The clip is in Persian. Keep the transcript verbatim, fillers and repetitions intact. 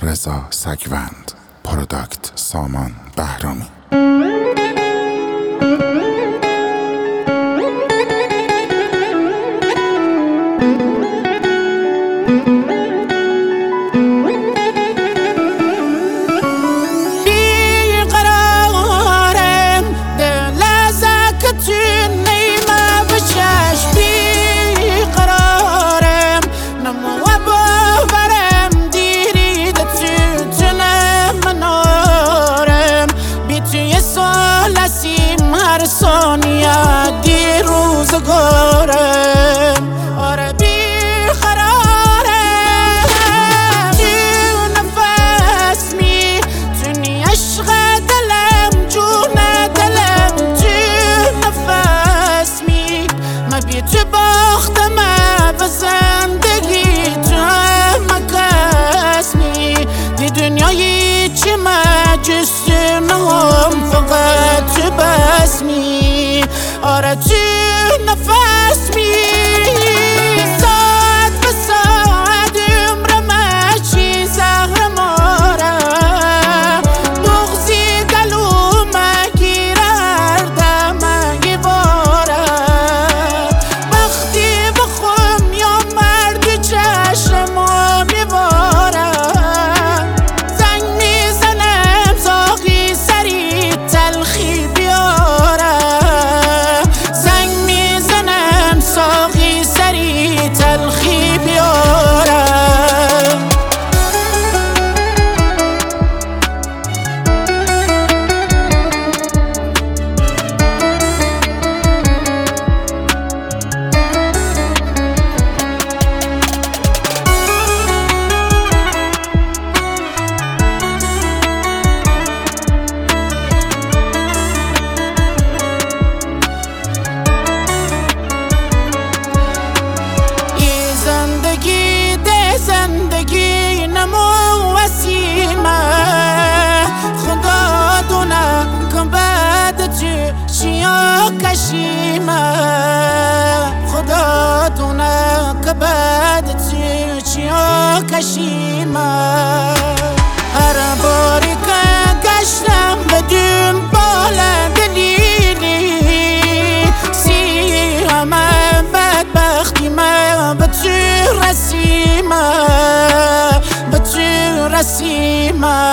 رضا سگوند، پروداکت سامان بهرامی. ثانیه دی روزگارم آره بیقرارم تو نفس میتونی عشق دلم جون دلم تو نفس می ما بی تو باختم و زندگی تو همه کس می دی دنیایی چی مجسنم فقط تو بس می آره تو نفس می ساعت به ساعت عمرم چی زهر ماره بغزی گلوم گیره هر دمه باره وقتی بخوام یا مرد چشمم میباره زنگ میزنم زاغی سری تلخی بیاره ساقی سری تلخی بیارم زندگی نمو وسیمه خدا دونه کن بعد تو چیا کشیمه خدا دونه که بعد تو چیا کشیمه هر باری که گشتم بدون بال دلیلی سی همه بدبختی من به تو رسیمه به تو رسیمه